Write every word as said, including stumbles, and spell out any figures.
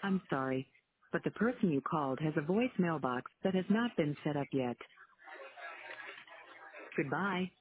I'm sorry, but the person you called has a voice mailbox that has not been set up yet. Goodbye.